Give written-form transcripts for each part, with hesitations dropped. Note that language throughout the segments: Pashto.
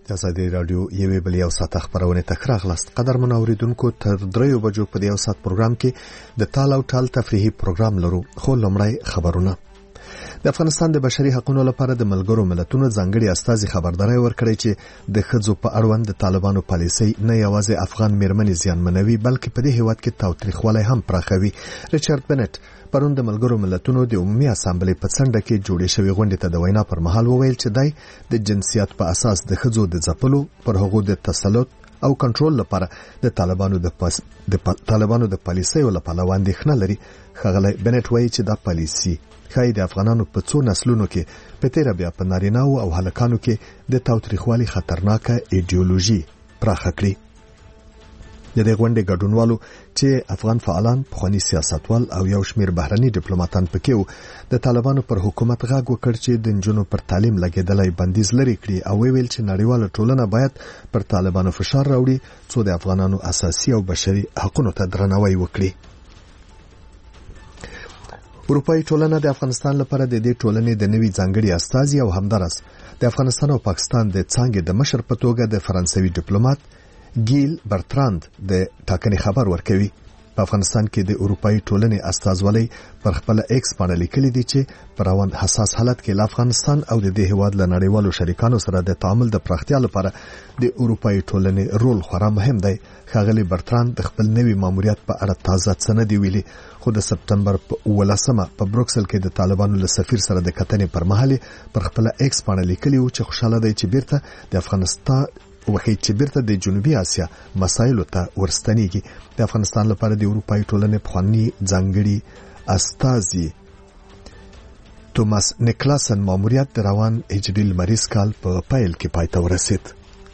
ازادي رادیو یوې بلې او ساعت خبرونه تکراغلاست قدرمن اوریدونکو تر 3 بجو په دې ساعت پروګرام کې د تال او ټال تفریحي پروګرام لرو خو لمړی خبرونه د افغانستان د بشري حقوقو لپاره د ملګرو ملتونو ځانګړي استازي خبرداري ورکړي چې د خځو په اړوند د طالبانو پالیسي نه یوازې افغان میرمنې زیانمنوي بلکې په دې هیواد کې تاوتریخوالی هم پراخوي. ریچارډ بنټ پرون د ملګرو ملتونو د عمومي اسامبلې په څنډه کې جوړې شوې غونډې ته د وینا پر مهال وویل چې دای د جنسیت په اساس د خځو د ځپلو پر هغو د تسلط او کنټرول لپاره د طالبانو د پالیسیو لپاره اندېښنه لري. ښاغلی بنټ وایي چې دا پالیسي خای د افغانانو په څو نسلونو کې په تیر بیا په نارینه‌و او هلکانو کې د تاوتریخوالي خطرناکه ایډیولوژي پراخه کړي. د دې غونډې ګډونوالو چې افغان فعالان، پخوانی سیاستوال او یو شمیر بهرني ډیپلوماټان پکې وو د طالبانو پر حکومت غږ وکړ چې د نجونو پر تعلیم لګیدلای بندیز لري کړي او ویل چې نړیواله ټولنه باید پر طالبانو فشار راوړي څو د افغانانو اساسي او بشري حقوقو ته درناوی وکړي. اروپایي ټولنه د افغانستان لپاره د دې ټولنې د نوي ځانګړي استازي او همدارس د افغانستان او پاکستان د څنګه د مشر په توګه د فرانسوي ډیپلوماټ ګیل برتراند د ټاکنې خبر ورکوي. په افغانستان کې د اروپایي ټولنې استازولۍ پر خپل ایکس باندې لیکلي دي چې په روان حساس حالت کې افغانستان او د دې هیواد له نړیوالو شریکانو سره د تعامل د پراختیا لپاره د اروپایي ټولنې رول خورا مهم دی. ښاغلی برتراند د خپل نوي ماموریت په اړه تازه څه نه دی ویلي خو د سپتمبر په 18 په بروکسل کې د طالبانو له سفیر سره د کتنې پر مهال پر خپل ایکس باندې لیکلي و چې خوشاله دی چې بیرته د افغانستان وخی چې بیرته د جنوبي اسیا مسایلو ته ورستنیږي. د افغانستان لپاره د اروپایي ټولنې پخوانی ځانګړي استازي توماس نیکلاسن ماموریت د روان هجري لمریز کال په پایل کې پای ته ورسید.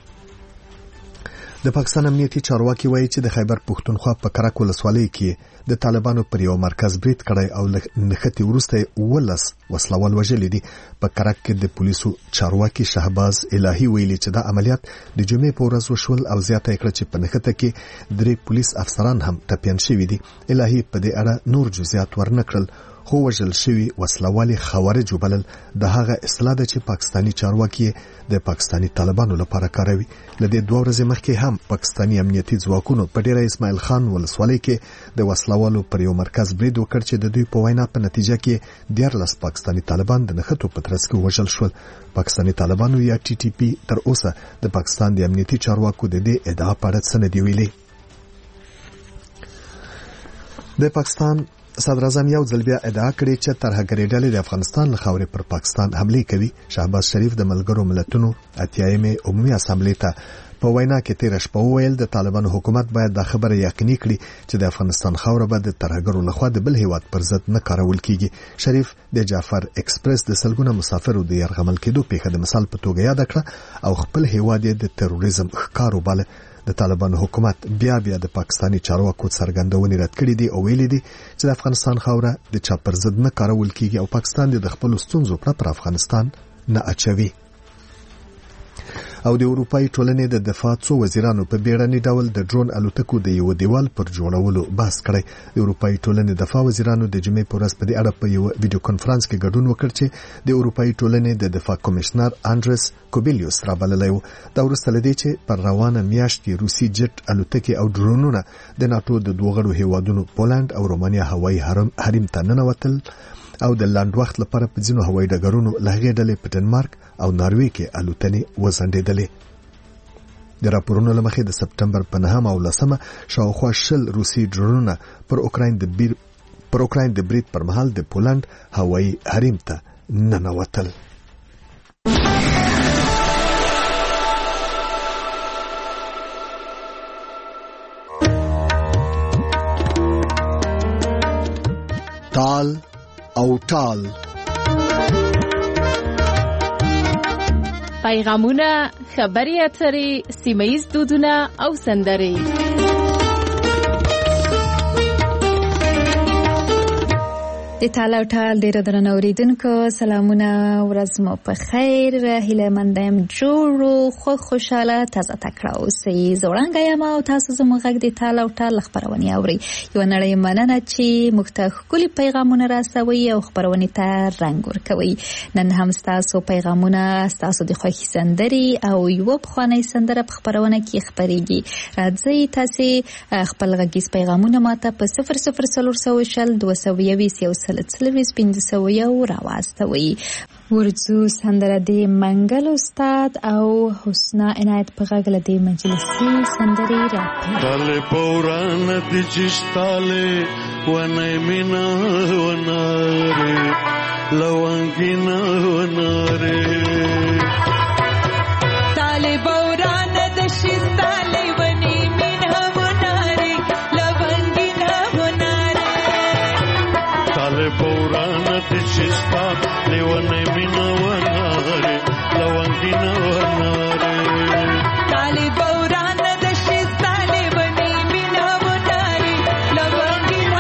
د پاکستان امنیتي چارواکي وایي چې د خیبر پښتونخوا په کرک ولسوالۍ کې د طالبانو پر یو مرکز برید کړی او نښتې وروسته 11 وسلوال وژلي دي. په کرک کې د پولیسو چارواکي شهباز الهي ویلي چې دا عملیات د جمعې په ورځ وشول او زیاته کړه چې په نښته کې 3 پولیس افسران هم ټپیان شوي دي. الهي په دې اړه نور جزئیات ورنکړل خو وژل شوي وسلوال خوارج وبلل. د هغه اصطلاح ده چې پاکستانی چارواکي د پاکستانی طالبانو لپاره کاروي. لدې 2 ورځې مخکې هم پاکستانی امنیتي ځواکونو په ډیره اسماعیل خان ولسوالۍ کې د وسلوالو پر یو مرکز برید وکړ چې د دوی په وینا په نتیجه کې 14 پاکستانی طالبان د نښتو په ترڅ کې وژل شول. پاکستانی طالبانو یا ټي ټي پی تر اوسه د پاکستان د امنیتي چارواکو د دې ادعا په اړه څه نه دی ویلي. د پاکستان صدر اعظم یو ځل بیا ادعا کړې چې ترهګري ډلې د افغانستان له خاورې پر پاکستان حمله کوي. شهباز شریف د ملګرو ملتونو اتیایمه عمومي اسامبلې ته په وینا کې تیر شپه وویل د طالبانو حکومت باید دا خبره یقیني کړي چې د افغانستان خاوره به د ترهګرو لخوا د بل هیواد پر ضد نه کارول کیږي. شریف د جعفر ایکسپریس د سلګونه مسافرو د يرغمل کېدو پیښه د مثال په توګه یاد کړه او خپل هیواد د تروریزم ښکارو باله. د طالبانو حکومت بیا د پاکستانی چارواکو څرګندونې رد کړې دي او ویلي دي چې د افغانستان خاوره د چا پر ضد نه کارول کیږي او پاکستان د خپل ستونزو پر افغانستان نه اچوي. او د اروپایي ټولنې د دفاع څو وزیرانو په بیړني ډول د ډرون الوتکو د یو دیوال پر جوړولو بحث کړی. د اروپایي ټولنې دفاع وزیرانو د جمعې په ورځ په دې اړه په یو ویډیو کانفرنس کې ګډون وکړ چې د اروپایي ټولنې د دفاع کمشنر انډریس کوبیلیوس رابللی و. دا وروسته لدی چې پر روانه میاشت روسي جټ الوتکې او ډرونونه د ناتو د دوه غړو هیوادونو پولند او رومانیا هوایي حریم ته ننوتل او د لاند وخت لپاره په ځینو هوایي ډګرونو لهغې ډلې په ډنمارک او ناروې کې الوتنې وځنډېدلې. د راپورونو لمخې د سپتمبر په 9 او 10 شاوخوا 20 روسي ډرونونه پر اوکراین د برید پر مهال د پولند هوایي حریم ته ننوتل. تال او ټال پیغامونه، خبري اترې، سیمه‌ییز دودونه او سندرې. د د تالا او ټال ډیرو درنو اوریدونکو سلامونه، ورځ مو په خیر، هیله مند یم جوړو خوشاله تازه تکړه اوسئ. زوړنګ یم او تاسو زموږ غږ د تالا او ټال خبرونه اورئ. یوه نړۍ مننه چې موږ ته ښکلي پیغامونه راسوئ او خبرونې ته رنګ ورکوئ. نن هم ستاسو پیغامونه، ستاسو د خوښې سندرې او یوه پخوانۍ سندره په خبرونه کې خپرېږي. راځئ تاسې خپل غږیز پیغامونه ماته په 0040 221 1501 راواستوي. ورځو سندره د منګل استاد او حسنا عنایت په غږ له دې مجلسي سندرې راپي. تاله پوران د چشتاله ونه مینا وناره لوانګینا وناره تاله پوران د چشتاله ونه مینا وناره لوانګینا وناره تاله پوران د چشتاله ونه مینا وناره لوانګینا وناره تاله پوران د چشتاله ونه مینا وناره لوانګینا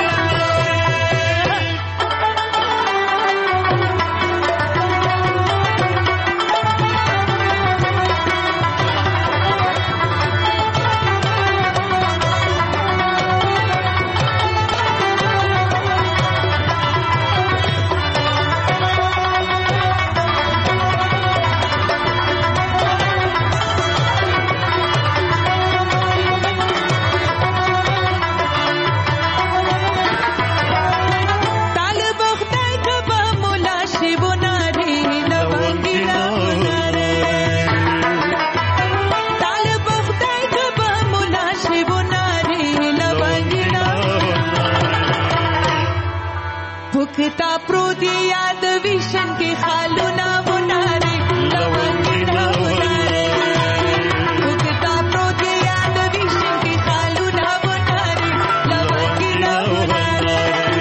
भुखता प्रोती याद विशन के खालूना बुनारे लवंगीना बुनारे भुखता प्रोती याद विशन के खालूना बुनारे लवंगीना बुनारे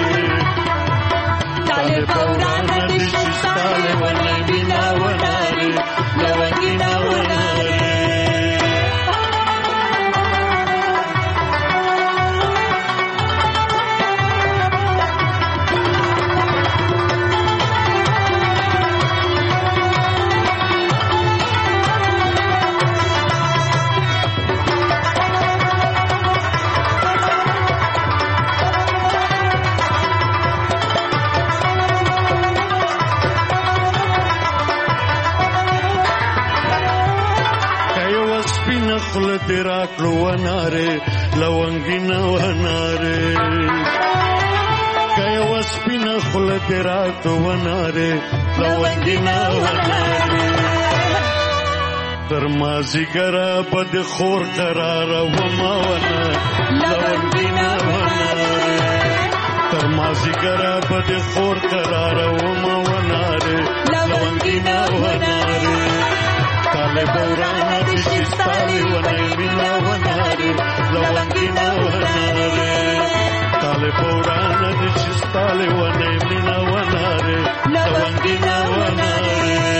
ताले पौराना दिशी ताले वने बिना बुनारे लवंगीना बुनारे خل تیرا کلو وناره لونگینا وناره کای وسپینا خل تیرا کلو وناره لونگینا وناره ترمازی گرا بد خور قرار وما ونه لونگینا وناره ترمازی گرا بد خور قرار وما وناره لونگینا وناره تاله پورانا دشتاله ونه مینا وناره لونگینا وناره تاله پورانا دشتاله ونه مینا وناره لونگینا وناره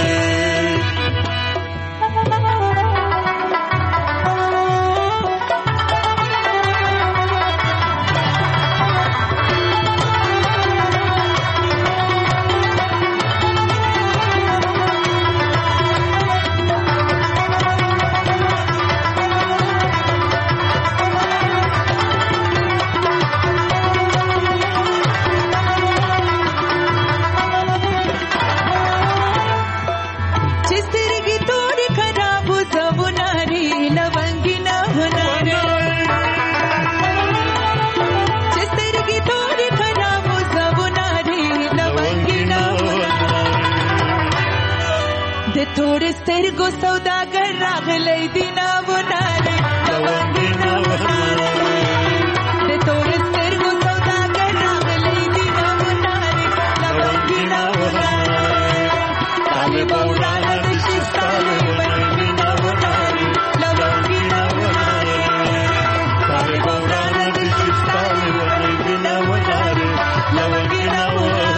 थोड़े स्टेरगो सौदागर रागले दिना बुनारे लवंगीना बुनारे दे थोड़े स्टेरगो सौदागर रागले दिना बुनारे लवंगीना बुनारे ताले पौराना दिशिस्ताले वनमीना बुनारे लवंगीना बुनारे ताले पौराना दिशिस्ताले वनमीना बुनारे लवंगीना बुनारे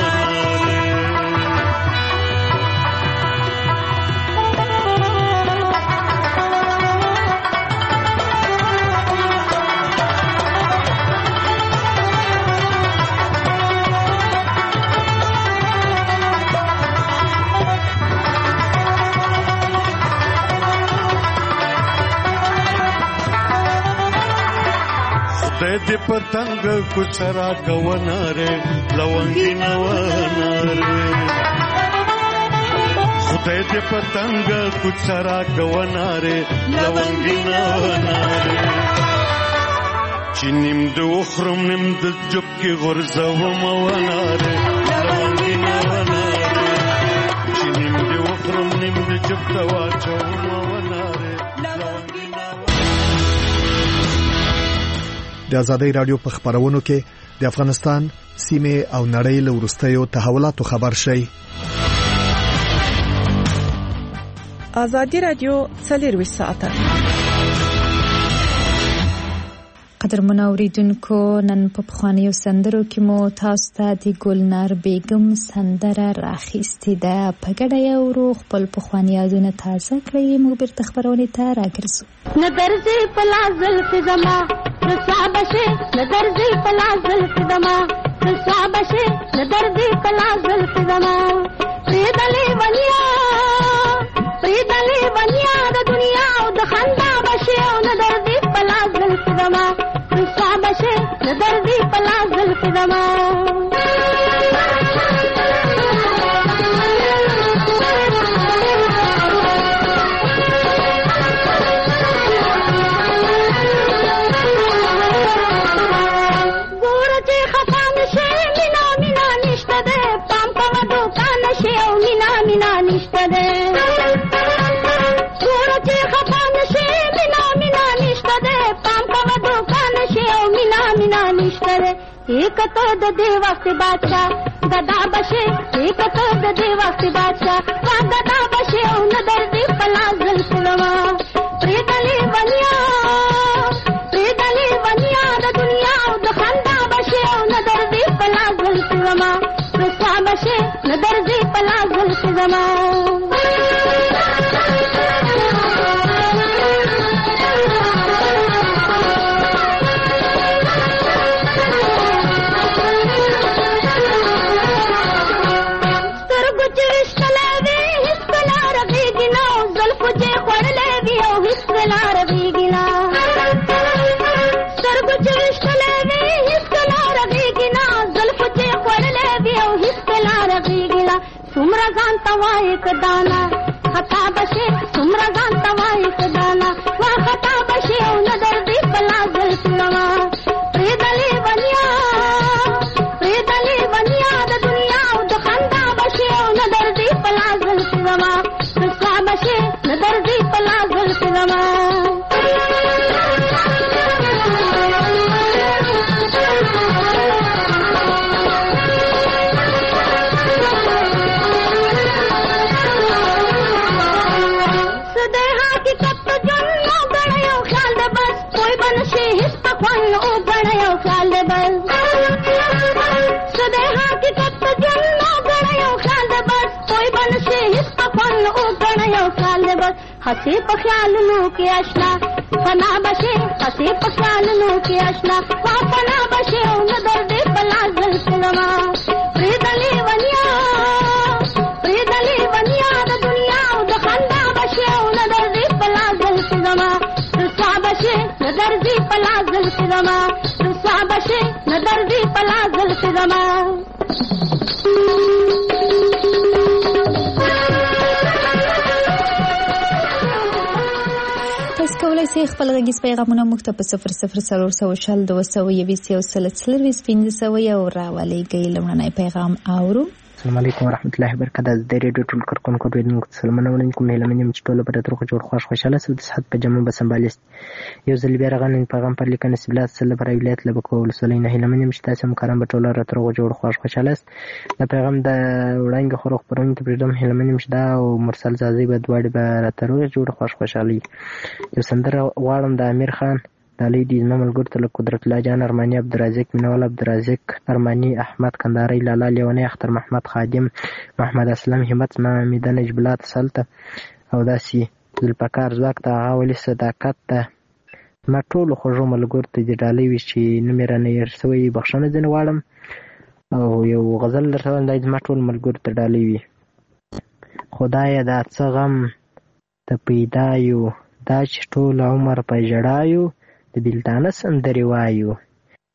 پتنګ کوڅرا کووناره لونګینا وناره خدای دې پتنګ کوڅرا کووناره لونګینا وناره چې نیم د وخرم نیم د جب کې غرزوم وناره لونګینا وناره چې نیم د وخرم نیم د جب ته واچوم وناره لونګینا. د ازادۍ رادیو په خبرونو کې د افغانستان سیمه او نړۍ له وروستیو تحولاتو خبر شي. ازادي رادیو 24 ساعته. قدرمن اوریدونکو، نن په پخوانیو سندرو کې مو تاسو ته د ګلنار بیگم سندره راخیستې ده. په ګډه یو ورو خپل پخواني یادونه تازه کړئ. موږ بیرته خبرونه ته راګرځو. نه درځي په لاس زلفې زما رسوا بشي، نه درځي په لاس زلفې زما رسوا بشي، نه درځي په لاس زلفې زما پریدلې ونیا د دنیا او د خندا بشي، او نه درځي په لاس زلفې زما رسوا بشي، نه درځي په لاس زلفې زما. एक तो दे वक्त बादशाह गदा बशे, एक तो दे वक्त बादशाह वा गदा बशे, उन दर्दी पला जुल्फवा प्रीदली बनिया द दुनिया द खंदा बशे, उन दर्दी पला जुल्फवा रसा बशे, न दर्दी पला जुल्फवा. एक दाना खता बशे तुमरा जानता वा एक दाना वा खता बशे, उन दर्दी पला जुल्फवा प्रीदली बनिया द दुनिया द खंदा बशे, उन दर्दी पला जुल्फवा रसा बशे, न दर्दी पला जुल्फवा. हसी पख्याल नो के अशना फना बशे, हसी पख्याल नो के अशना वा फना बशे, उन दर्दे पला जुल्फवा प्रीदली बनिया द दुनिया द खंदा बशे, उन दर्दे पला जुल्फवा रसा बशे, न दर्दी पला जुल्फवा रसा बशे, न दर्दी पला जुल्फवा. کولای شئ خپل غږیز پیغامونه موږ ته په 00402015 یو راولېږئ. لومړنی پیغام اورو. السلام علیکم ورحمت الله وبرکاته. د ریډیو ټول کارکونکو اوریدونکو ته سلامونه وړاندې کوم. هیله منم چې ټول به د روغ جوړ خوشاله سو د صحت په جامه به سمبالست. یو ځل بیا راغلی پیغام پر لیکنه سبلات سره پر ولایت لبکو ولسوالۍ نه. هیله منم چې تاسو هم کارم به ټول را روغ جوړ خوشاله است. د پیغام د وړاندې خروغ پرونی ته پرېدم. هیله منم چې دا او مرسل زازي به دواړي به را روغ جوړ خوشالي. یو سندره غواړم د امیر خان دالی دی ملګرو ته قدرت الله جان ارمانی عبدالرزاق منوال عبدالرزاق ارمانی احمد کندهاری لالا لیونی اختر محمد خادم محمد اسلم همت محمد نجبلات سلطه او داسي ذوالفقار زواک ته غاولي صداقت ته ما ټول خوږو ملګرو ته د ډالۍ وی چې نمبر نه ير سوی بخښنه ځنه واړم او یو غزل درته د ما ټول ملګرو ته ډالۍ وی. خدای دا څه غم ته پیدا یو دا چې ټول عمر په جړایو د بلتانه سندري وایو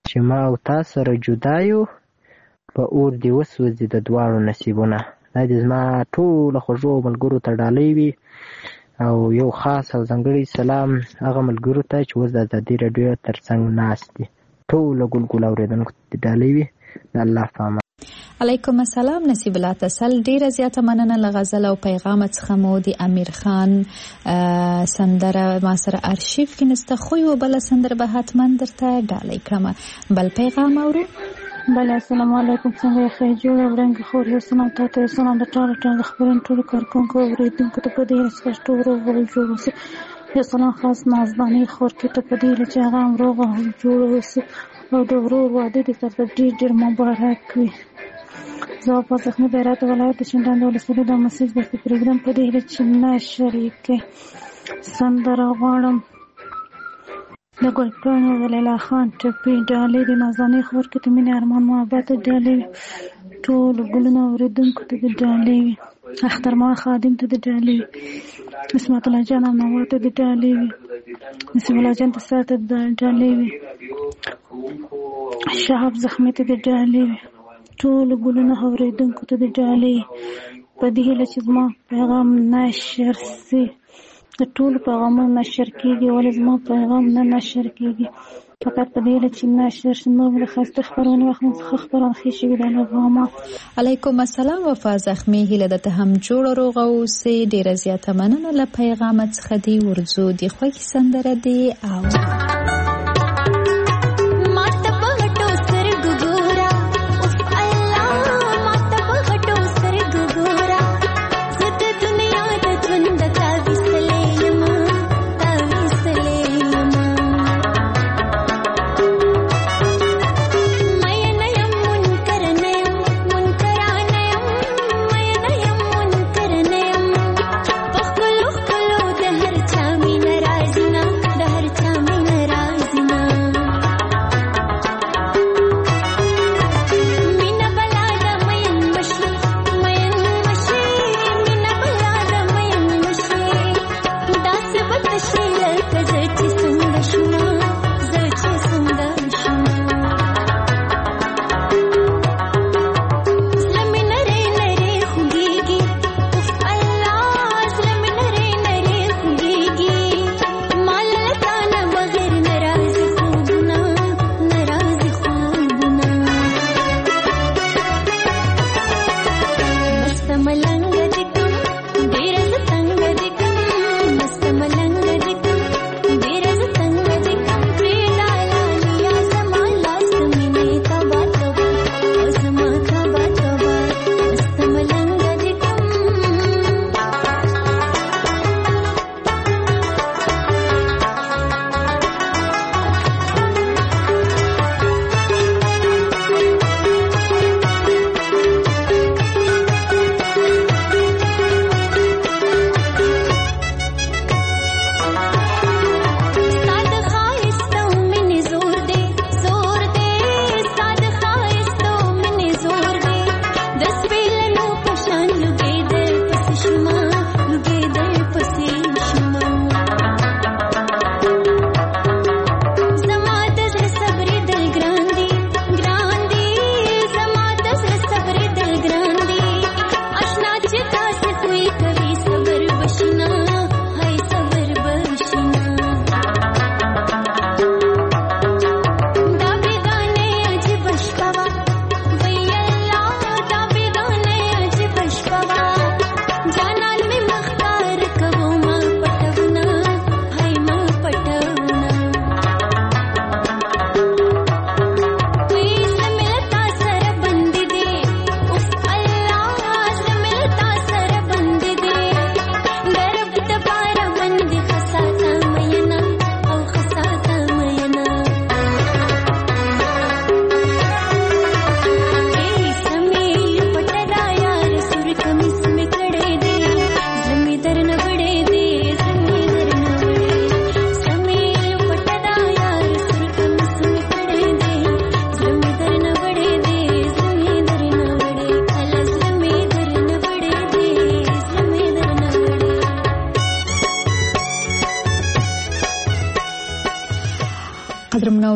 چې ما او تا سره جدا یو په اور دې وسوځي د دواړو نصیبونه. دا دې زما ټولو خوږو ملګرو ته ډالۍ وي او یو خاص او ځانګړی سلام هغه ملګرو ته چې اوس د ازادي راډیو تر څنګ ناست دي. ټولو ګلګل اورېدونکو ته ډالۍ وي. د الله په امان. علیکم السلام. نصیب الله تسل ډیره زیاته مننه له غزل او پیغام څخه مو د امیر خان سندره ما سره ارشیف کې نسته خو یو بل سندره به حتما درته ډالۍ کړم. بل پیغام اورو. بله السلام علیکم. څنګه یې ښه جوړ ورنګ خور یو سلام ته سلام د ټول خبرن ټول کارکونکو اوریدونکو ته په دې رسښت ورو جوړ اوسه. یو سلام خاص نازداني خور کې ته په دې چې هغه امروغ جوړ اوسه او د ورور واده دې تر ډېر مبارک وي. زه په زخمي بیرات ولایت شینډان ولسوالۍ د مسیح د پروګرام په دې چې نه شریک سندره غواړم د ګلپاڼې ولیلا خان ټپي ډالۍ د نازاني خور کې ته مینې ارمان محبت ډالۍ ټول ګلونه اوریدونکو ته ډالۍ اخترمان خادم ته ډالۍ اسمت الله جان نوات ته ډالۍ نسیم الله جان ته سات ډالۍ شهاب زخمي ته ډالۍ ټول ګلونه اوریدونکو ته ډالۍ په دې هیله چې زما پیغام نشر سي. د ټول پیغامونه نشر کیږي ولې زما پیغام نه نشر کیږي فقط په دې چې نشر شي. نو د خاصه خبرونه وخت څخه خبرونه خېشي د لغما. علیکم السلام. وفا زخمي هله د ته هم جوړ روغ او سي ډیره زیاته مننه له پیغام څخه دی ورزو دی خوښ سندره دی او د هر چا مين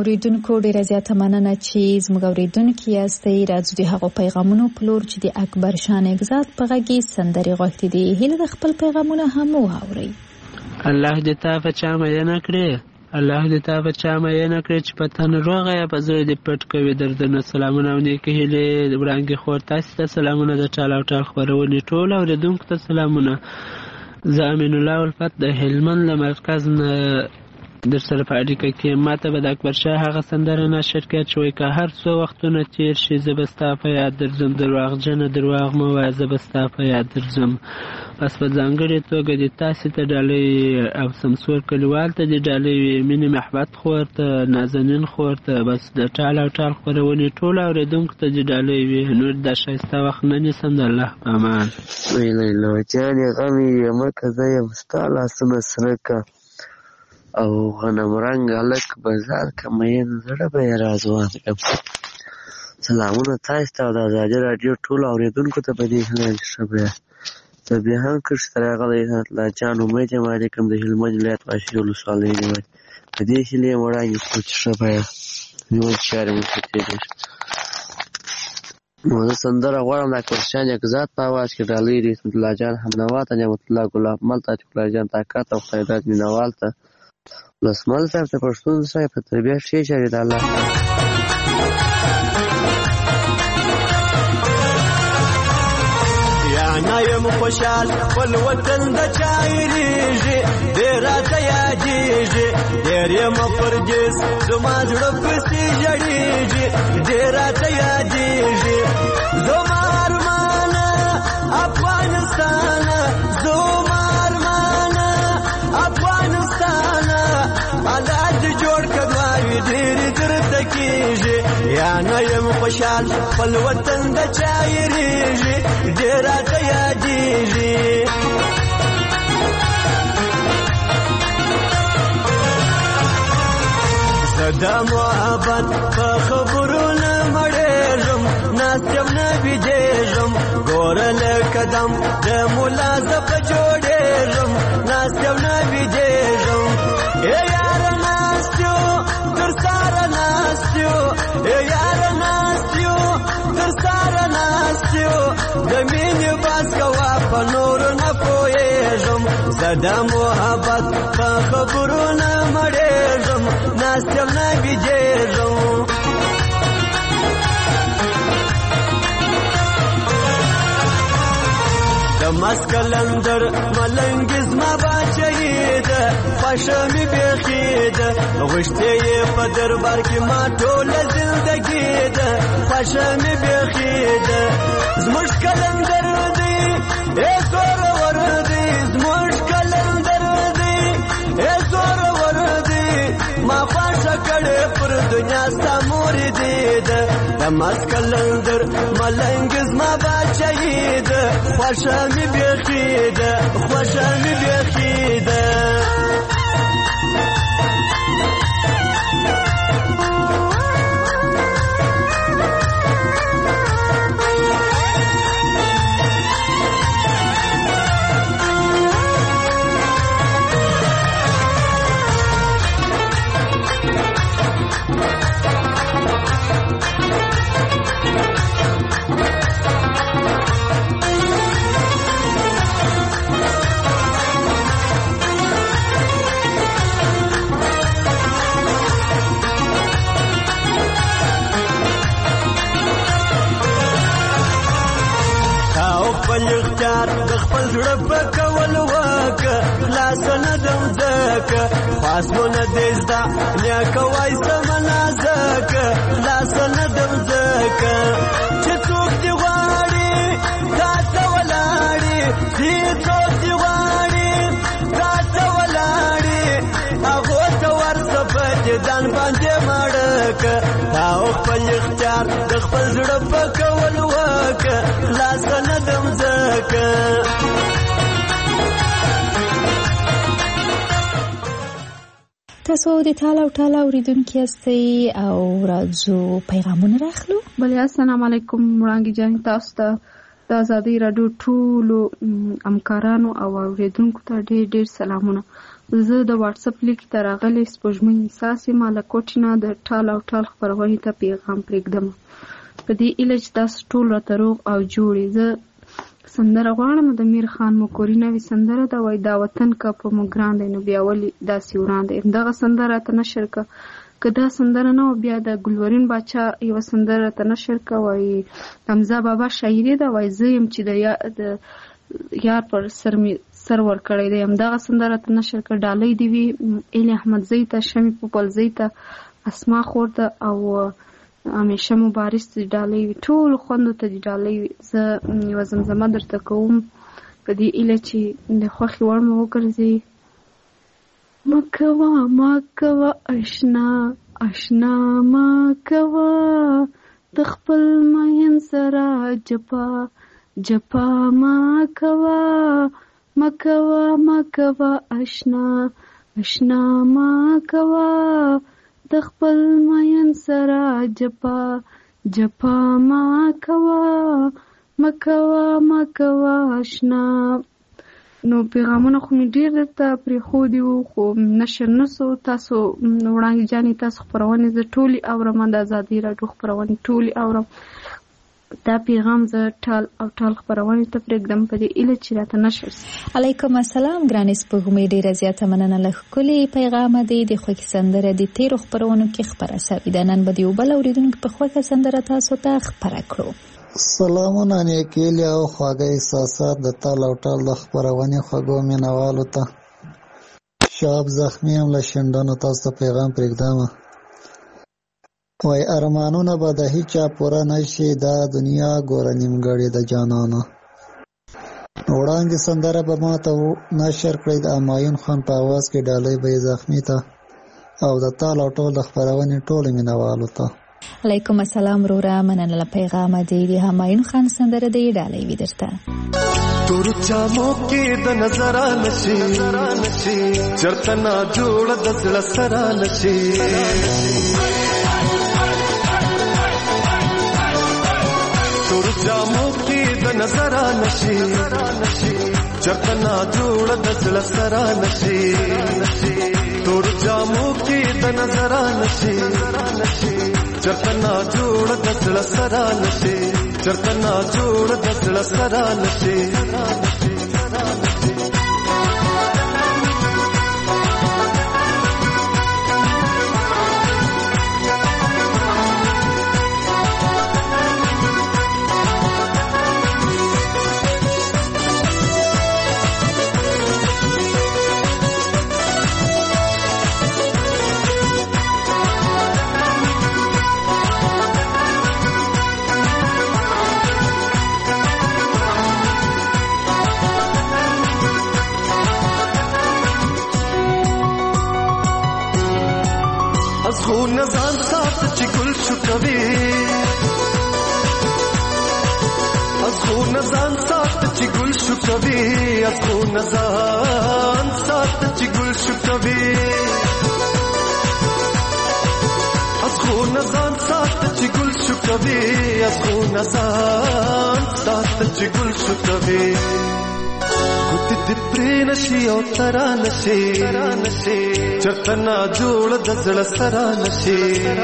اوریدونکو ډیره زیاته مننه چې زموږ اوریدونکي یاستئ. راځو د هغو پیغامونو په لور چې د اکبر شاه نګزاد په غږ کې سندرې غوښتې دي. هیله د خپل پیغامونه هم واورئ. الله دې تا په چا مینه کړې، الله دې تا په چا مینه کړې چې په تن روغه یا په زړه دې پټ کوي دردونه. سلامونه او نیکې هیلې وړاندې خور تاسې ته سلامونه د ټال او ټال خپرونې ټول اوریدونکو ته سلامونه. زه امین الله الفت د هلمند له مرکز نه در سره په اړیکه کې. ماته به د اکبر شاه هغه سندره نشر کړه چې وایي که هر څو وختونه تیر شي زه به ستا په یاد درځم، درواغجنه درواغ مه وایه زه به ستا په یاد درځم. بس په ځانګړې توګه د تاسې ته ډالۍ او سمسور کلیوال ته د ډالۍ وي، مینې محبت خور ته، نازنین خور ته، بس د ټال او ټال خپرونې ټول اورېدونکو ته د ډالۍ وي. نور دا ښایسته وخت نه نیسم. د الله په امان. لیلا جانې غم یې مکه زه یم ستا لاسونه سره که او غنم رنګ هلک بازار که مین زړه به یې رازوان کړم. سلامونه تاسې ته او د ازادي راډیو ټولو اورېدونکو ته په دې هیله یم چې ښه به یاست. زه بیا هم کښې ته راغلی الله جان امید یم علیکم د هلمند ولایت واشي ولسوالۍ نیولې. په دې هیلې یم وړاندې کړو چې ښه به یاست. نیول چارې مو ښه تېرې شي. نو زه سندره غواړم د اکبر شاه نګزاد په اواز کې ډالۍ د اسمت الله جان حمنوا ته، نعمت الله ګلاب مل ته، عتیق الله جان طاقت او خیرات مینوال ته، لسمل صاحب ته، پښتون صاحب په تربیه ښې چارې د الله نه یم خوشحال خپل وطن د چایریږي ډېر راته یادېږي ډېر یم پردیس زما زړه پسې ژړېږي ډېر راته یادېږي زما ارمانه افغانستانه زما ارمانه افغانستانه الله دې جوړ کړه دواري ډېرې درته کېږي یا نه یم خوشحال خپل وطن د چایریږي ډېر راته یادېږي زه د محبت په خبرو نه مړېږم ناست یم نه بېدېږم ګوره له قدم د ملا زه په جوړېږم ناست یم نه بېدېږم ای یاره ناست یو در سره ناست یو ای یاره ناست یو در سره ناست یو د مینې باز کوه په نورو نه پوهېږم زه د محبت په خبرو نه مړېږم ناست یم نه بېدېږم د مسکلندر ملنګ زما باچهی ده خوښه مې بیخي ده غوښتې یې په دربار کې ما ټوله زندګي ده خوښه مې بیخي ده زموږ کلندر دی ای زورور دی زموږ کلندر دی ای زورور دی ما خوښه کړې پر دنیا ستا مورې دی ده د مسکلندر ملنګ زما باچهی ده خوښه مې بیخي ده خوښه مې بیخي ده خپل اختیار د خپل زړه په کول وکه خلاص نه دم ځکه خواستونه دې زده نیکه وایسته منازکه خلاص نه دم ځکه چې څوک دې غواړي تا ته ولاړي چې څوک دې غواړي تا ته ولاړي هغو ته ورځه په دې ځان باندې مړکه تا خپل اختیار د خپل زړه په کول وکه خلاص نه دم ځکه تاسو د ټال او ټال اوریدونکي یاستئ او راځو پیغامونه راخلو. بله السلام علیکم وړانګې جان، تاسو ته د ازادۍ راډیو ټولو همکارانو او اوریدونکو ته ډېر ډېر سلامونه. زه د واتس اپ لیک ته راغلی سپوږمۍ احساس یم له کوټې نه د ټال او ټال خپرونې ته پیغام پرېږدم په دې هیله چې تاسو ټول راته روغ او جوړ زه سندره غواړم د میر خان مکوري نوې سندره ده وایي دا وطن که په موږ ګران دی نو بیا ولې داسې وران دی همدغه سندره راته نشر که دا سندره نه وه بیا د ګلورین باچا یوه سندره راته نشر که وایي حمزه بابا شاعري ده وایي زه یم چې د یار پر سر مې سر ورکړی دی همدغه سندره راته نشر که ډالۍ دې وي ایل احمدزۍ ته شمې پوپلزۍ ته اسما خور ته او همیشه مبارز ته ډالۍ وي ټولو خوندو ته دې ډالۍ وي زه یوه زمزمه درته کوم په دې هیله چې د خوښې وړ مې وګرځي مکوه مکوه اشنا اشنا مکوه د خپل مین سره جپا جپا مکوه مکوه مکوه اشنا اشنا مکوه د خپل مین سره جپا جپا مکوه مکوه مکوه اشنا. نو پیغامونه خو مې ډېر درته پرېښودي وو خو نشر نه سو تاسو وړاندې جانې تاسو خپرونې زه ټولې اورم د ازادۍ راډیو خپرونې ټولې اورم دا پیغام زه ټال او ټال خپرونې ته پرېږدم په دې هیله چې راته نشر سي. علیکم السلام ګرانې سپوږمۍ ډېره زیاته مننه له ښکلې پیغامه دی د خوښې سندره د تېرو خپرونو کې خپره سوې ده نن به د یو بل اورېدونکي په خوښه سندره تاسو ته خپره کړو. سلامونه نیکیلي او خواږه احساسات د تال او ټال د خپرونې خوږو مینوالو ته شاب زخمی هم له شنډانو تاسو ته پیغام پرېږدم وای ارمانونه به د هیچا پوره نشي دا دنیا ګوره نیمګړې د جانانو. وړاندې سندره به ما ته نشر کړئ د همایون خان په اواز کې ډالۍ به یې زخمی ته او د تال او ټال د خپرونې ټولو مینوالو ته. علیکم السلام روره مننه له پیغامه دی د همایون خان سندره دی ډالۍ وي درته. تور جامو کې د نظر نشي چرته نا جوړ د زړه سره نشي تور جامو کې د نظر نشي چرته نا جوړ د زړه سره نشي تور جامو کې د نظر نشي چرته نا جوړ د زړه سره نشي چرته نا جوړ د زړه سره نشي خو نزان سات چې ګل شو کوي از خو نزان سات چې ګل شو کوي از خو نزان سات چې ګل شو کوي از خو نزان سات چې ګل شو کوي از خو نزان سات چې ګل شو کوي ګوت دې پرې نشي او ترا نشي چرته نا جوړ د زړه سره نشي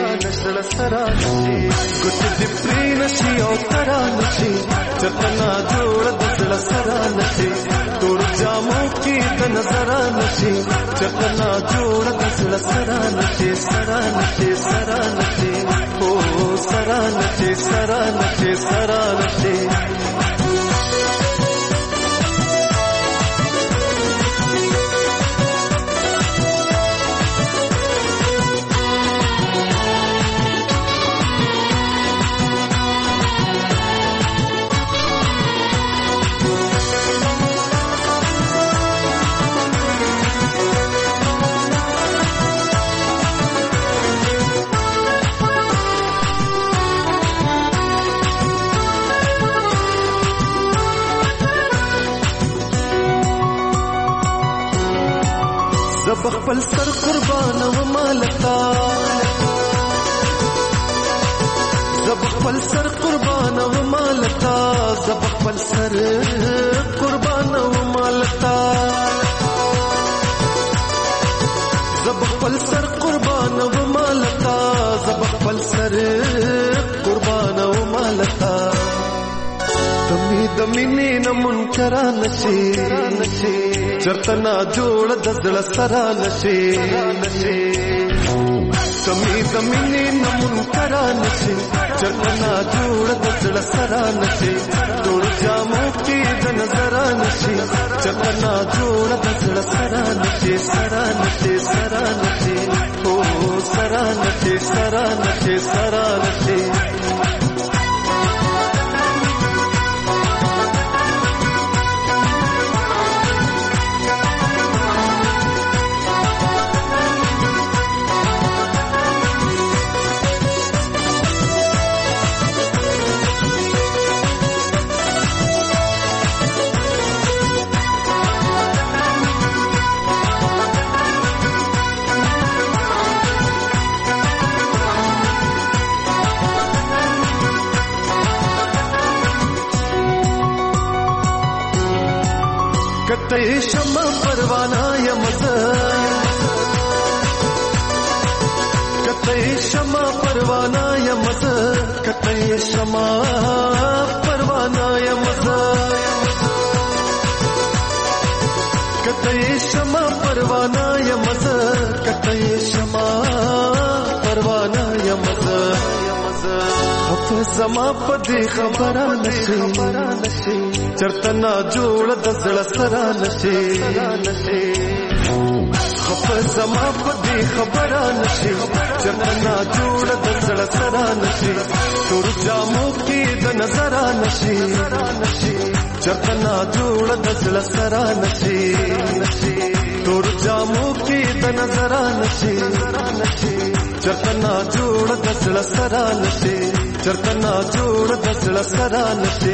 ګوت دې پرې نشي او ترا نشي چرته نا جوړ د زړه سره نشي تور جامو کې د نظر نشي چرته نا جوړ د زړه سره نشي او سره نشي زب خپل سر قربان و مالتا زب خپل سر قربان و مالتا زب خپل سر قربان و مالتا تمې د مینې نه منکره نشي چرته نا جوړ د زړه سره نشي تمې د مینې نه منکره نشي چرته نا جوړ د زړه سره نشي ټول جامو کې د نظر نشي چرته نا جوړ د زړه سره نشي سره نشي سره نشي او سره نشي سره نشي سره نشي کته شمع پروانه یمزه کته شمع پروانه یمزه کته شمع پروانه یمزه کته شمع پروانه یمزه کته شمع پروانه یمزه زما په دې خبره نشي چرته نا جوړ د زړه سره نشي خپ زما په دې خبره نشي چرته نا جوړ د زړه سره نشي تور جامو کې د نظر نشي چرته نا جوړ د زړه سره نشي تور جامو کې د نظر نشي چرته نا جوړ د زړه سره نشي چرته نا جوړ د زړه سره نشي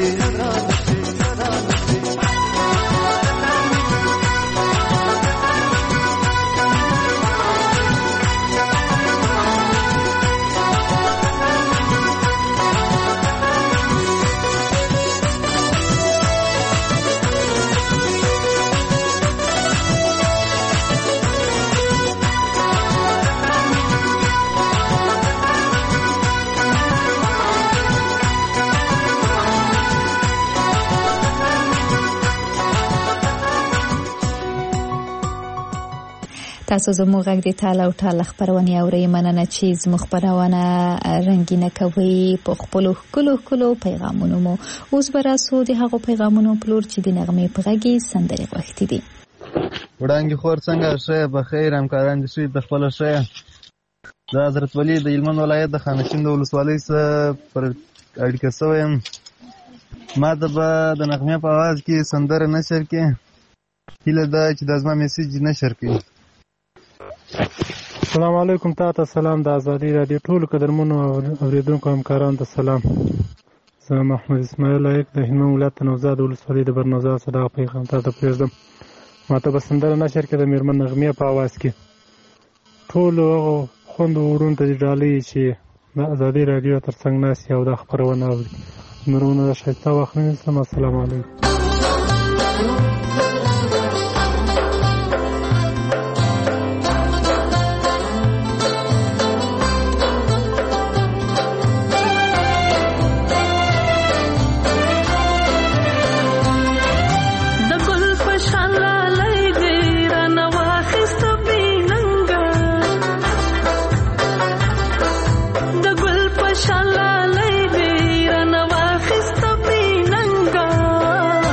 تاسو زموږ غږ د ټال او ټال خبرونه اورئ. مننه چې زموږ خبرونه رنگینه کوي په خپل ښکلو پیغامونو مو. اوس به راسو د هغو پیغامونو پلور چې د نغمې په غږ سندرې غوښتي دي. وړانګې خور څنګه ښه بخیر همکاران دي شوي د خپل ښه د حضرت ولی د هلمند ولایت د خانشین د ولسوالۍ سره پر اړیکه شوی یم. ما د نغمې په اواز کې سندره نشر کې هیله ده چې د زما میسیج نشر کړي. السلام علیکم. تاسو سلام د ازادي رادیو ټول قدرمنو اوریدونکو همکارانو ته سلام. زه محمد اسماعیل لایق د هلمند ولایت نوزاد ولسوالۍ د برنوزاد صدا پیغام ته پرېږدم. ماته به سندره نشر کې د میرمن نغمې په اواز کې ټول هغو خوندو وروڼو ته دې ډالۍ چې د ازادي رادیو تر څنګ ناست او دا خبرونه اوري. نورونه د ښایسته وخت نه نیسم. السلام علیکم. Shalala, baby, rana wa khista binanga.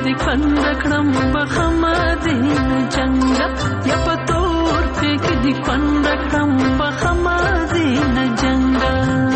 دې خوند کړم بخمه دې نه جنګه یا په تور کې دې خوند کړم بخمه دې نه جنګه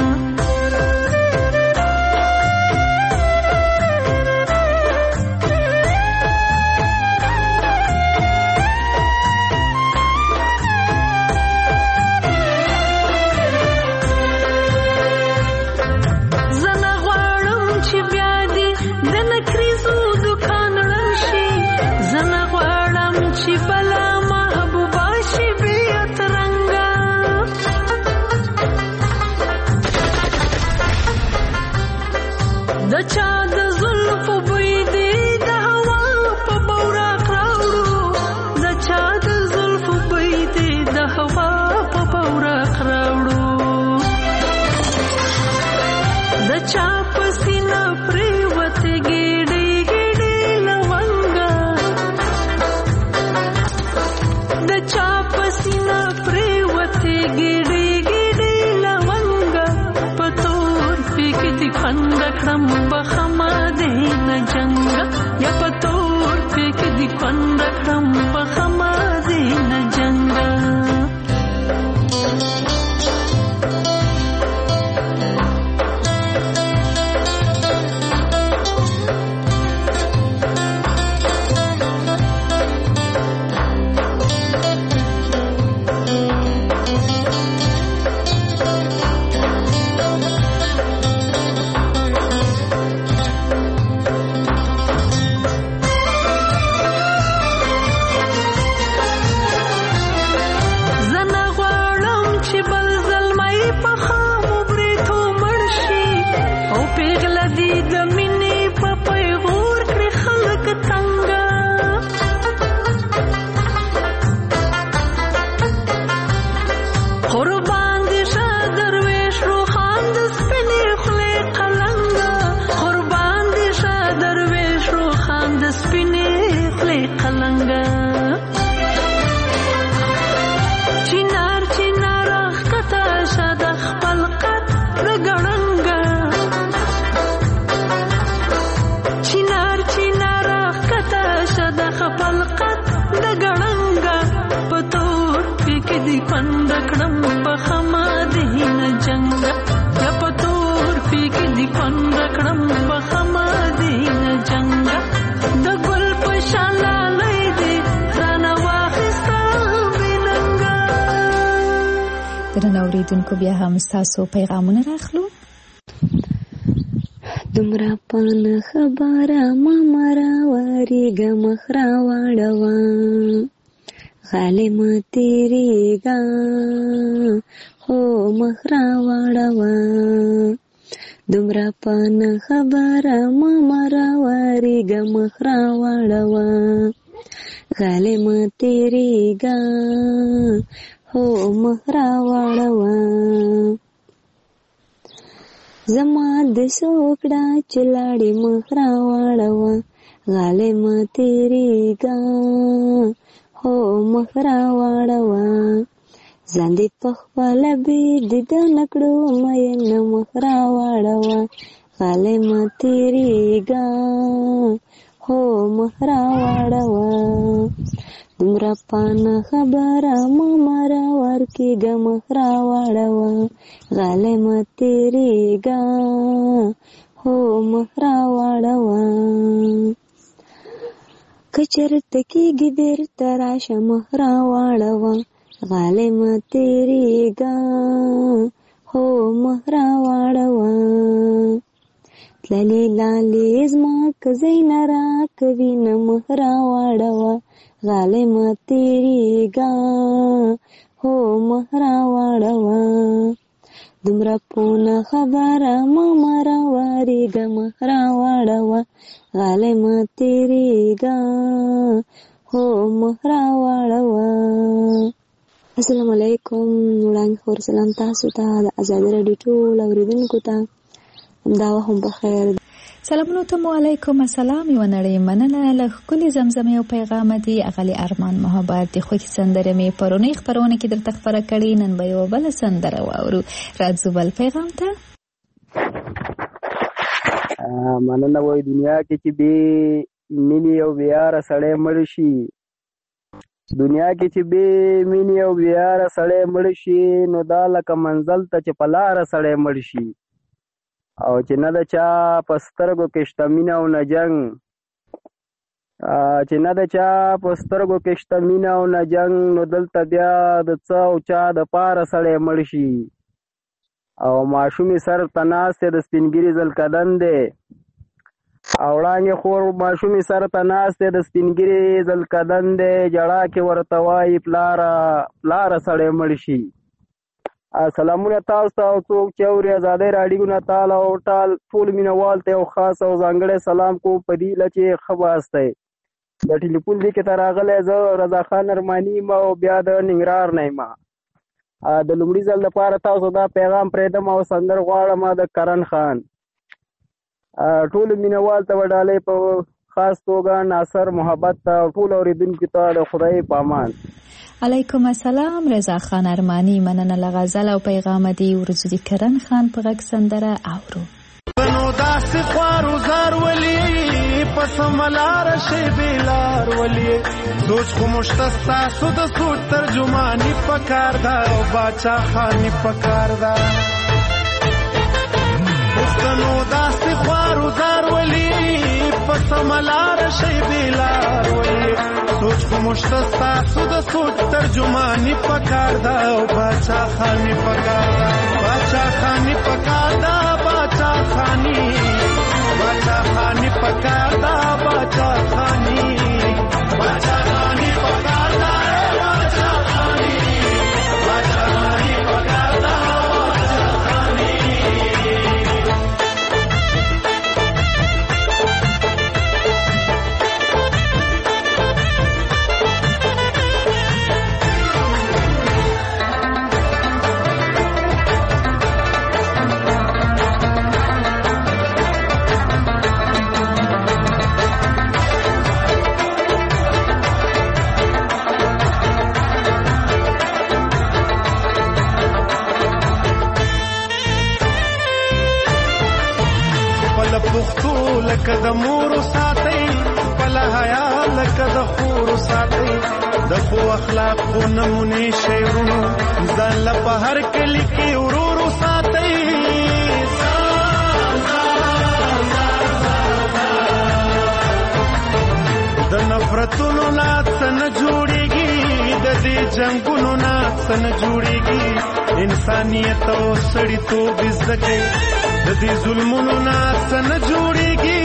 اوریدونکو بیا هم ستاسو پیغامونه راخلو. دومره پانه خبره ماما راوریږه مخ راواړوه غالمه تیریږه هو مخ راواړوه دومره پانه خبره ماما راوریږه مخ راواړوه غالمه تیریږه هو مخ راواړوه زما د سوکړه چې لاړې مخ راواړوه غالمه تیریږه هو مخ راواړوه ځان دې پخپله بېدیدنه کړو مینه مخ راواړوه غالمه تیریږه هو مخ راواړوه دومره پانه خبره ماما راورکېږه مخ راواړوه غالمه تیریږه هو مخ راواړوه که چېرته کېږي بېرته راشه مخ راواړوه غالمه تیریږه هو مخ راواړوه تللې لالې زما که ځای نه راکوي نه مخ راواړوه غالمه تیریږه هو مخ راواړوه دومره پونه خبره ماما راوریږه مخ راواړوه غالمه تیریږه هو مخ راواړوه. السلام علیکم. وړاندې خور سلام تاسو ته د ازادي راډیو ټول اوریدونکو ته همدا هم بخیر. سلامونه ته علیکم السلام یو نړۍ مننه له ښکلي زمزمې او پیغام دی اغلی ارمان محبت د خوښ سندره می پرونی خبرونه کې درته خبره کړې نن به یو بل سندره واورو. راځو بل پیغام ته. مننه وای دنیا کې چې به مینې او بیاره سړی مړ شي. دنیا کې چې بې مینې او بیاره سړی مړ شي نو دا لکه منزل ته چې په لاره سړی مړ شي. او چې نه د چا په سترګو کې شته مینه او نه جنګ، چې نه د چا په سترګو کې شته مینه او نه جنګ، نو دلته بیا د څه او چا د پاره سړی مړ شي. او ماشومې سر ته ناست دی د سپین ږیري زلکدن دی، او وړانګې خور ماشومې سر ته ناست دی د سپین ږیري زلکدن دی، جړا کې ورته وایي پلاره سړی مړ شي. سلامونه تاسو ته او څوک چې اوري ازادۍ راډیو نه تاله او ټول مینوال ته یو خاص او ځانګړی سلام کوم په دې هیله چې ښه باست دی. د ټلیفون دې کې ته راغلی زه رضا خان ارماني یم او بیا د ننګرهار نه یم. د لومړي ځل لپاره تاسو دا پیغام پرېږدم او سندر غواړم د کرن خان. ټولو مینوال ته وډالۍ په خاص توګه ناصر محبت ته او ټول اورېدونکو ته د خدای په امان. علیکم السلام رضا خان ارمانی، مننه له غزل او پیغام دی ورځو د کرن خان په غږ سندره اورو. نو داسې خوارو زار ولی پس ملار شی بیلار ولی سوچ خو مشتستا سو د سوچ ترجمانی پکار دا او باچا خانی پکار دا. نو داسې خوارو زار ولی پس ملار شی بیلار ولی سوچ خو مشتستا سو د سوچ ترجمانی پکار دا او باچا خانی پکار دا. باچا خانی پکار دا، باچا خانی پکار دا، باچا خانی پکار دا، باچا خانی پکار دا، باچا خانی. پختو لکه د مورو ساتي، خپل حیا لکه د خورو ساتي، د خو اخلاق خو نمونې شعرونو ځان له په هر کلي کې ورورو ساتي. د نفرتونو نه څه نه جوړېږي، د دې جنګونو نه څه نه جوړېږي، انسانیت او سړیتوب زده کوي، د دې ظلمونو نه څه نه جوړېږي.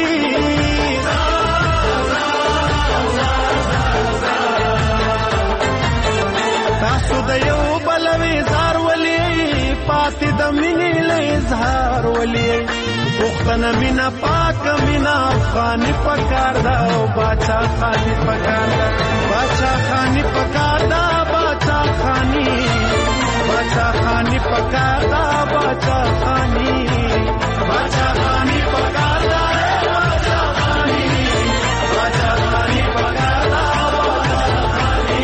تاسو د یو بل وزار ولي پاتې د مینې له اظهار ولي پښتنه مینا پاک مینا افغاني پکار دا او باچا خاني پکار دا. باچا خاني پکار دا، باچا خاني پکار دا، باچا خاني پکار دا، باچا خاني پکار دا، باچا خاني.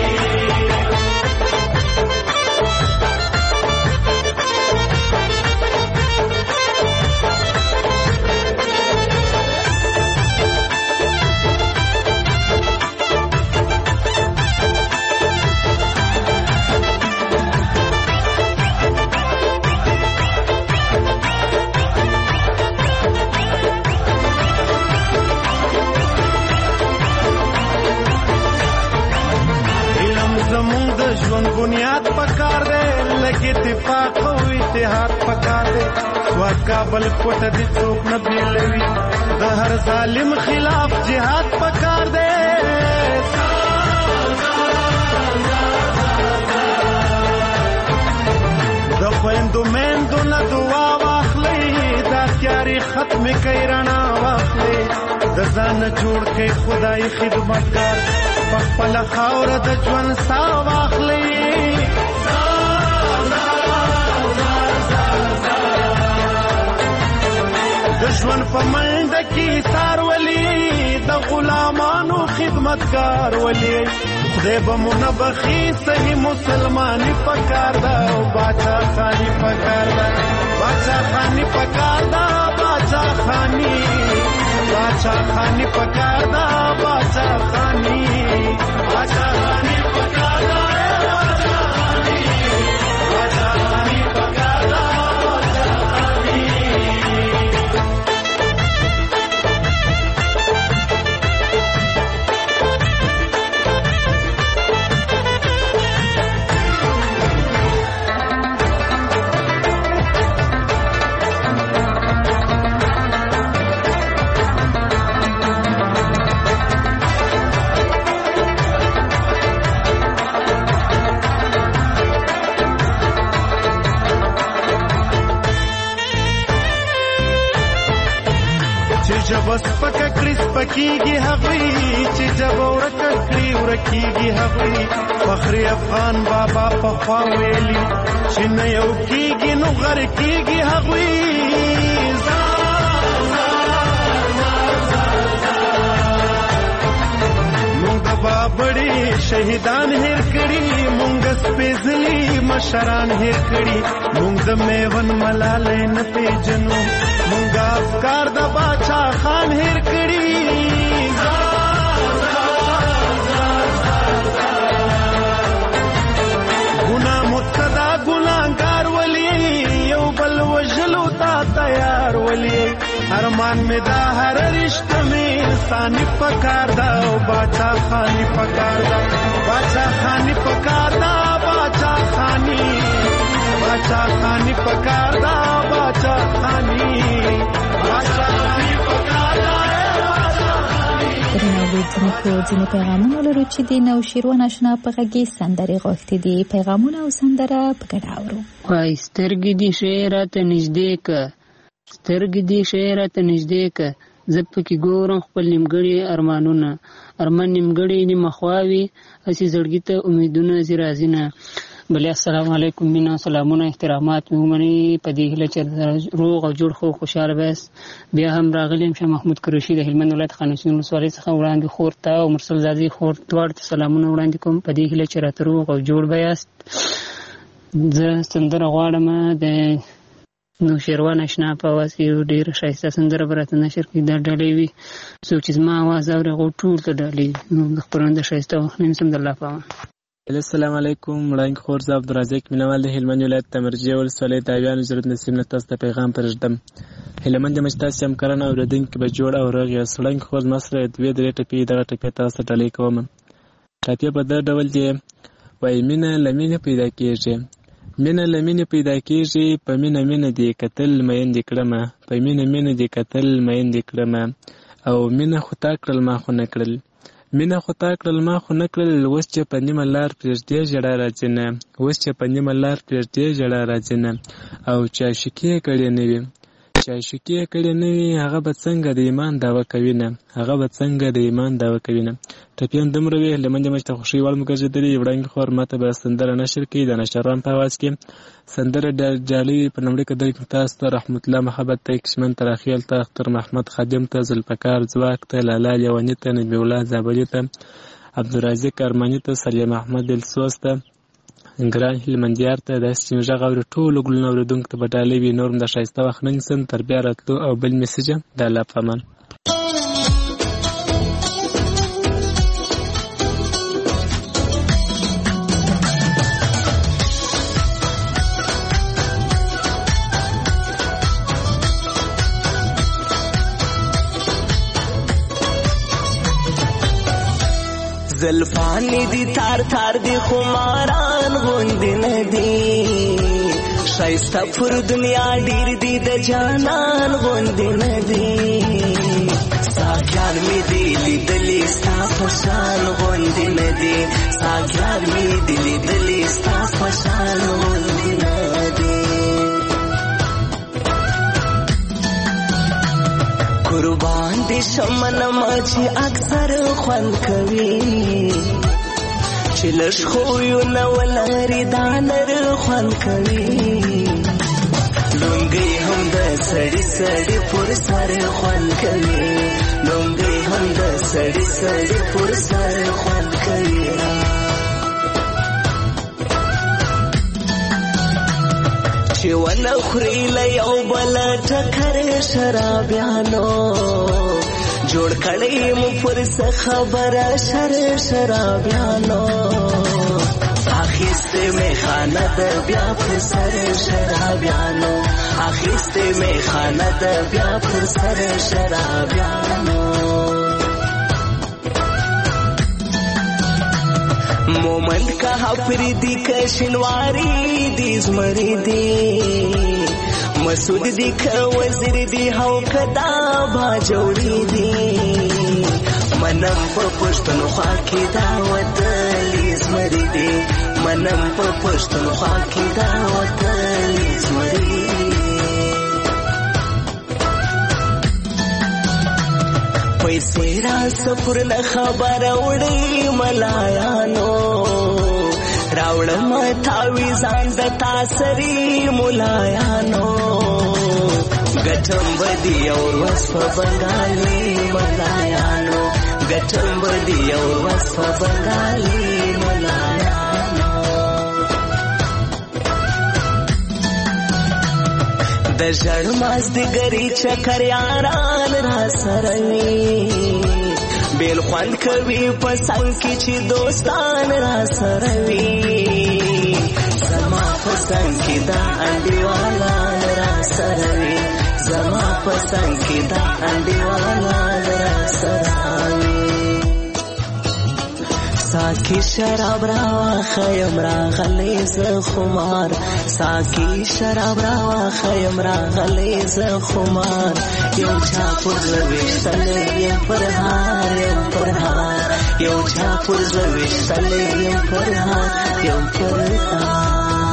ژوند بنیاد پکار دی، لکه اتفاق او اتحاد پکار دی، سواد کابل کوټه دې څوک نه بیلوي، د هر ظالم خلاف جهاد پکار دی. د خویندو میندو نه دعا واخلئ، دا تیارې ختمې کوي رڼا واخلئ، د ځان جوړ کړئ خدای خدمتګار، په خپله خاوره د ژوند ساه واخلئ. د ژوند په منډه کې سار ولي، د غلامانو خدمتګار ولي، خدای به مو نه بخي صحیح مسلماني پکار دا او باچا خاني پکار دا. باچا خاني پکار دا، باچا خاني باچا خانی پکار دا باچا خانی باچا خانی پکار دا باچا خانی باچا خانی پکار دا باچا خانی جب سپک کړي سپکیږي هغوی چې جب ورکه کړي ورکیږي هغوی فخر افغان بابا پخوا ویلي چې نه یو کیږي نو غر کیږي هغوی مونږ د بابړي شهیدان هیر کړي مونږ سپېڅلي مشران هیر کړي مونږ د میون ملالۍ نه پیژنو مونږ افکار د باچا خان هیر کړي ګناه مقتدا ګناهګار ولي یو بل وژلو ته تیار ولي ارمان مې دا هر رشته مې انساني پکار دا او باچا خاني پکار دا باچا خاني پکار دا باچا خاني باچا خاني پکار دا باچا خاني باچا خاني پکار دا درناوریدونکو ځینې پیغامونه لرو چې د نوشیروان اشنا په غږ سندرې غوښتي دي پیغامونه او سندره په ګډه اورو وای سترګې دې شی راته نږدې که سترګې دې شی راته نږدې که زه پکې ګورم خپل نیمګړي ارمانونه ارمان نیمګړي نیمه خواوي هسې زړګي ته امیدونه ځي راځي نه بلې السلام علیکم مینا سلامونه احترامات مې ومنئ په دې هیله چې روغ او جوړ خو خوشحاله بیاست بیا هم راغلی یم شاه محمود قریشي د هلمند ولایت خانشین ولسوالۍ څخه وړاندې خور ته او مرسل زادې خور دواړو ته سلامونه وړاندې کوم په دې هیله چې راته روغ او جوړ بیاست زه سندره غواړم د نوشیروان اشنا په اواز یو ډېره ښایسته سندره به راته نشر کړي دا ډالۍ وي څوک چې زما اواز اوري هغو ټول ته ډالۍ نو د خپرونې د ښایسته وخت نه یم د الله په امان السلام علیکم وړاندې خور زه عبدالرزاق مینوال د هلمند ولایت د مرجې ولسوالۍ د اویانو ضرورت نصیب نه تاسو ته پیغام پرېږدم هلمند د مجتاسي همکاران او اورېدونکي به جوړ او روغ یاست وړاندې خور زما سره دوې درې ټپې دغه ټپې تاسو ته ډالۍ کوم ټپې په دغه ډول دي وایي مینه له مینې پیدا کېږي مینه له مینې پیدا کېږي په مینه مینه دې کتل میندې کړمه په مینه مینه دې کتل میندې کړمه او مینه خو تا کړل ما خو نه کړل مینه خو تا کړل ما خو نه کړل اوس چې په نیمه لار پرېږدې ژړا راځي نه اوس چې په نیمه لار پرېږدې ژړا راځي نه او چې عاشقي یې کړې نه وي چې عاشقي یې کړې نه وي هغه به څنګه د ایمان دعوه کوي نه هغه به څنګه د ایمان دعوه کوي نه ټپې هم دومره وي هلمند مچ ته خوښۍ وړ مو ګرځېدلې وړاندې خور ماته به سندره نشر کړي د نشران په اواز کې سندره ډالۍ په لومړي قدر کې تاسو ته رحمت الله محبت ته کشمن تراخیل ته اختر محمد خادم ته ذوالفقار ځواک ته لالا لیواني ته نبی الله زابلي ته عبدالرزاق ارماني ته سلیم احمد دلسوز ته ګران هلمندیار ته داسې چې مې غږ اوري ټولو ګلونه اورېدونکو ته به ډالۍ وي نور هم د ښایسته وخت نه نیسم تر بیا راتلو او بل میسج د الله په امان زلفانی دی تار تار دی خماران غوندی ندی شایسته پر دنیا ډیر دی د جانان غوندی ندی ساګیان می دی لیدلی ستا پشان غوندی ندی ساګیان می دی لیدلی ستا پشان غوندی ندی قربان دی شمن مچی اکثر خوند کوي چې لږ خویو نه ولري دا نر خوند کوي لونګۍ هم د سړي سړي پر سر خوند کوي لونګۍ هم د سړي سړي پر سر خوند کوي چې ونه خوري له یو بل ټکر شرابیانو جوړ کړی مو پر څه خبره شرابیانو اخیسته می خانه د بیا پر سر شرابیانو اخیسته می خانه د بیا پر سر شرابیانو مومند کا حفریدی کشنواری دی زمری دی مسعود دی که وزیر دی هو کدا با جوړی دی منم په پښتونخوا کې دا وطن زمری دی منم په پښتونخوا کې دا وطن زمری پیسې را سفر نه خبر وړي ملایانو راوړم تاویزان د تاسری ملایانو ګټم بدی اور وصف بنگالی ملایانو ګټم بدی اور وصف بنگالی ملایانو د ژړ مازدیګری چکر یاران را سره وي بیل خوند کوي په څنګ کې چې دوستان را سره وي زما په څنګ کې دا انډیوالا را سره وي زما په څنګ کې دا انډیوالا را سره وي ساکی شراب راوا خیم راغلی ز خمار ساکی شراب راوا خیم راغلی ز خمار یو چا پر زویشتل یم پر هار یم پر هار یو چا پر زویشتل یم پر هار یم پر هار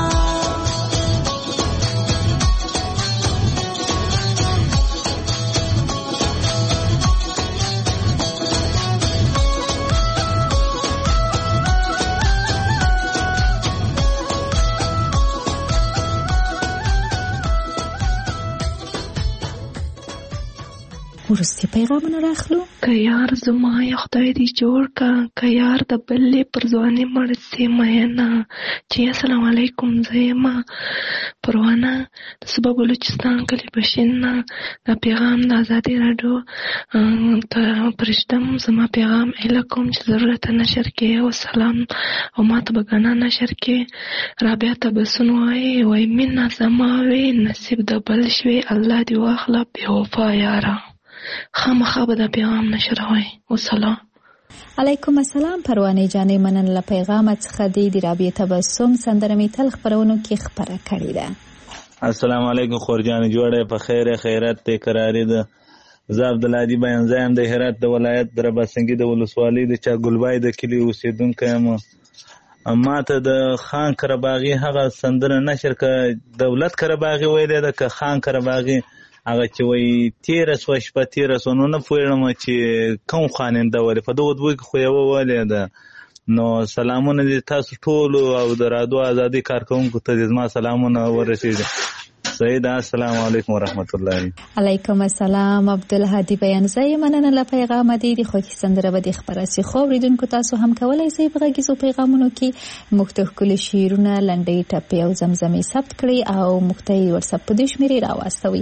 ورستی پیغامونه راخلو که یار زما یا خدای دی جوړ کا که یار د بلې پر ځواني مړ سي مینا چې السلام علیکم زما پروانه د صوبه بلوچستان کلی بشین دا پیغام د ازادي رادیو ته پرشتم زما پیغام الکم چې ضرورت نشر کې او سلام او ماته بګانا نشر کې رابعه ته بسون وای مینا زما وی نصیب د بل شوي الله دی واخلا په وفا یارا خامخا به دا پیغام نشروي والسلام علیکم السلام پروانه جانې مننه پیغام څخه د رابعه تبسم سندره می تل خبرونو کې خبره کړې ده السلام علیکم خورجان جوړه په خیر خیرت ته قراری ده زه عبدالهادي بیان زایم د هرات د ولایت دربسنګي د ولسوالۍ د چا ګلبای د کلی اوسیدونکو یم ما ته د خان کرباغي هغه سندره نشر ک دولت کرباغي ویل ده ک خان کرباغي هغه چې وای 13 شپه 13 نو نه پوهیږم چې کوم خاننده ولې په دغه دوی خو یو ولې ده نو سلامونه دي تاسو ټول او د رادیو ازادي کارکونکو ته زما سلامونه ورسېږي سید السلام علیکم ورحمت الله علیکم السلام عبدالهادي بیان زای مننه له پیغام دی د خوښي سندره به د خبرسي خو ریدونکو تاسو هم کولای شئ په غږیزو پیغامونو کې مختلف شعرونه لنډۍ ټپې او زمزمې ثبت کړئ او مختلف واتساپ په دې شمیرې راواستوي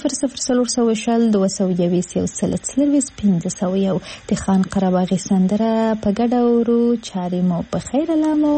00322 د خان قرباغي سندره په ګډه ورو چاري مو په خیر لامو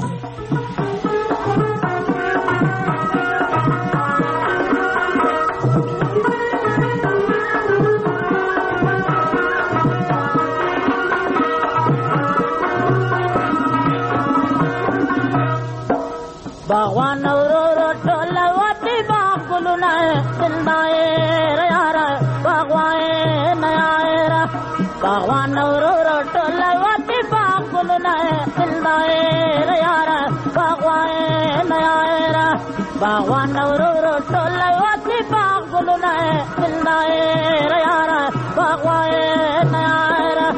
باغوان اورو ټوله وتی باغلونه زندای یارا باغوان یارا باغوان اورو ټوله وتی باغلونه زندای یارا باغوان یارا باغوان اورو ټوله وتی باغلونه زندای یارا باغوان یارا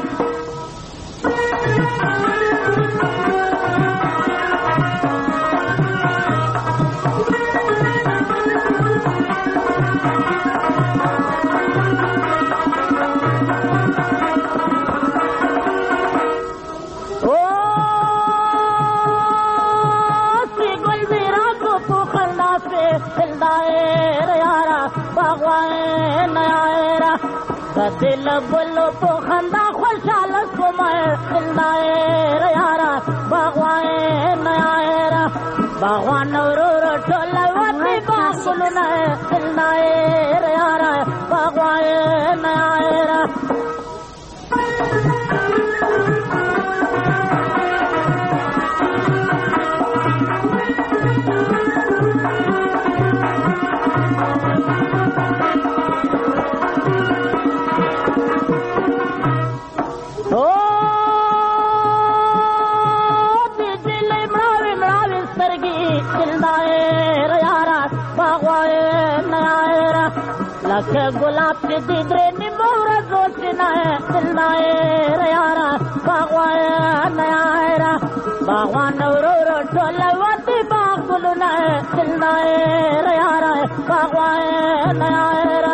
دل بلو په خندا خوشاله سومه دلدار یارا باغوان یارا باغوان ورور ټول وتی باغونه دلدار یارا باغوان یارا لکه ګلاب چې د درې نیمو ورځو سینه دلدار یارا باغوان یارا باغوان ورور ټول وتی باغونه دلدار یارا باغوان یارا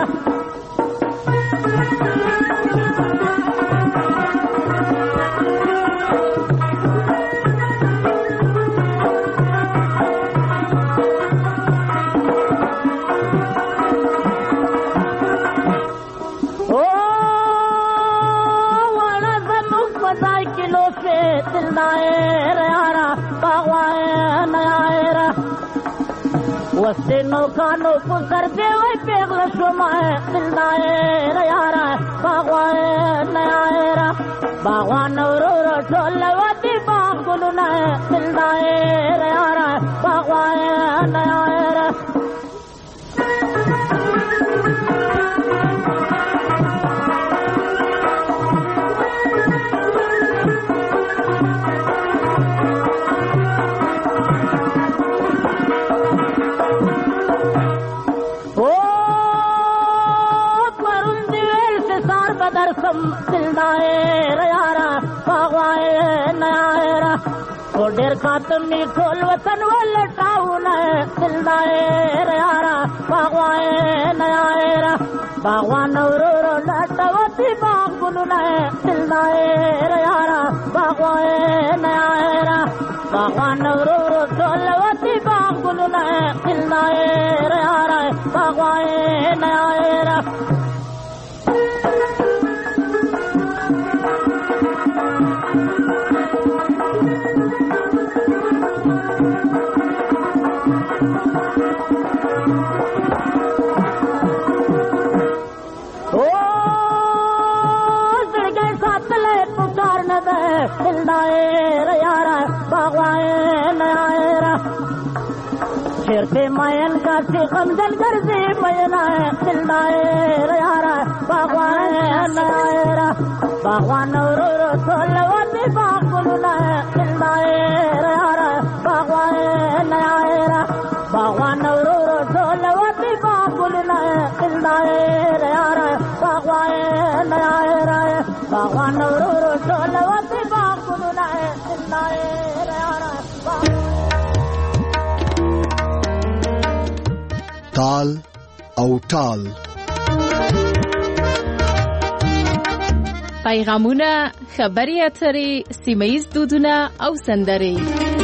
وسینو کانو پسر دی وای پیغله شومه دلدار یارا باغوان یارا باغوان ورور ټول وتی باغونه دلدار یارا باغوان یارا دلدار یارا باغوان یارا ډېر خاطر می ټول وطن ولټاونه دلدار یارا باغوان یارا باغوان ورور لټوتی باغونه دلدار یارا باغوان یارا باغوان ورور ټول وتی باغونه دلدار یارا باغوان یارا دلدار یارا باغوان یارا شیر پہ مین کا سی غمزن گرزی مینا دلدار یارا باغوان یارا باغوان ورور ټول وتی باغونه دلدار یارا باغوان یارا باغوان ورور ټول وتی باغونه دلدار یارا باغوان یارا باغوان ورور ټول وتی باغونه دلدار یارا تال او ټال پیغامونه، خبري اترې، سیمه ییز دودونه او سندرې